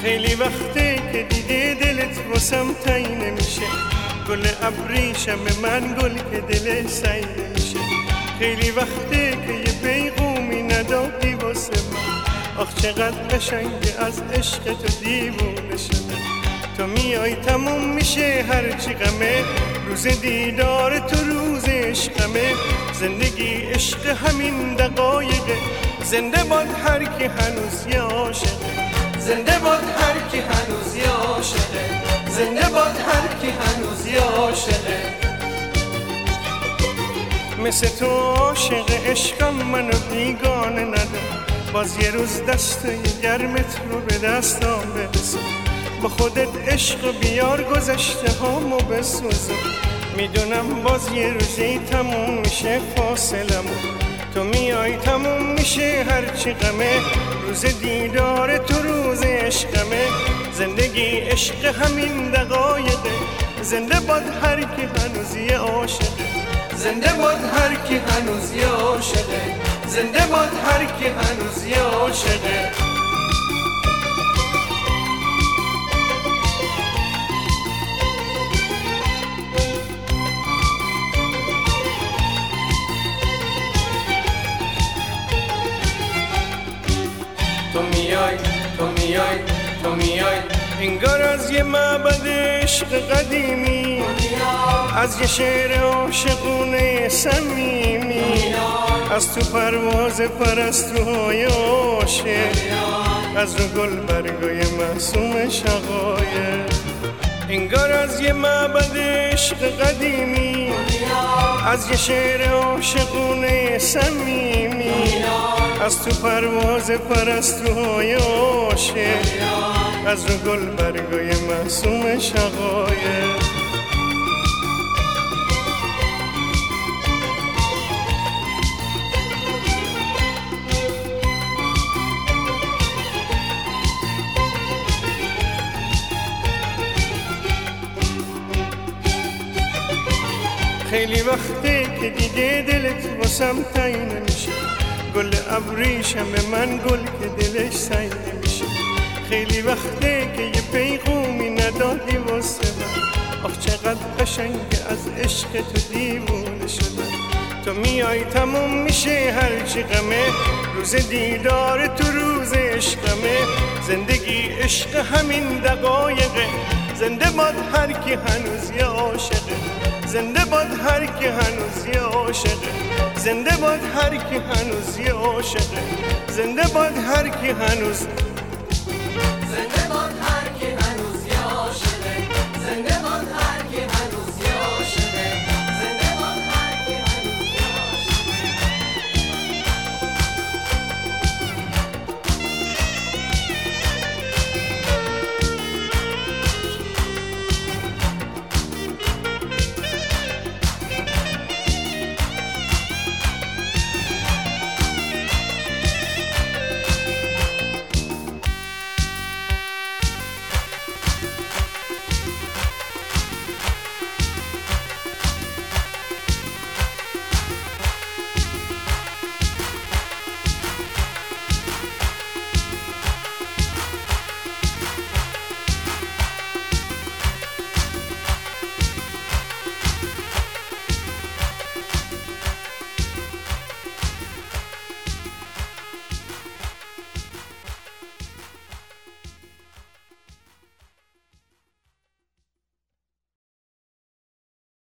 خیلی وقته که دیگه دلت واسم تایی نمیشه، گل ابریشم من گل که دلش سعی نمیشه. خیلی وقته که یه پیغومی ندادی واسه من، آخ چقدر قشنگه از عشق تو دیوونه شدم. تو میای تموم میشه هرچی غمه، روز دیدار تو روز عشقمه. زندگی عشق همین دقایقه، زنده باد هر کی هنوز یه عاشقه، زنده باد هر کی هنوز یه عاشقه، زنده باد هر کی هنوز یه عاشقه. مثل تو عاشق عشقم منو بیگانه ندار، باز یه روز دستای گرمت رو به دستام برسون. با خودت عشق بیار گذشته هامو بسوزون. میدونم باز یه روزی تموم میشه فاصلمون، تو میای تموم میشه هرچی غمه. روز دیدار تو روز عشقمه، زندگی عشق همین دقایقه. زنده باد هر کی هنوز یه عاشقه، زنده باد هر کی هنوز یه عاشقه، زنده باد هر کی هنوز یه عاشقه. تو میای تو میای تو میای، انگار از یه معبد عشق قدیمی، از یه شعر عاشقونه صمیمی، از تو پرواز پرستوهای عاشق، از رو گل برگای معصوم شقایق. انگار از یه معبد عشق قدیمی، از یه شعر عاشقونه صمیمی، از تو پرواز پرستوهای عاشق، از رو گل برگای معصوم شقایق. خیلی وقته که دیگه دلت واسم تایی نمیشه، گل ابریشم من گل که دلش سعی نمیشه. خیلی وقته که یه پیغومی ندادی واسه من، آخ چقدر قشنگه از عشق تو دیوونه شدم. تو میای تموم میشه هرچی غمه، روز دیدار تو روز عشقمه. زندگی عشق همین دقایقه، زنده باد هر کی هنوز یه عاشقه، زنده باد هر کی هنوز یه عاشقه، زنده باد هر کی هنوز یه عاشقه، زنده باد هر کی هنوز زنده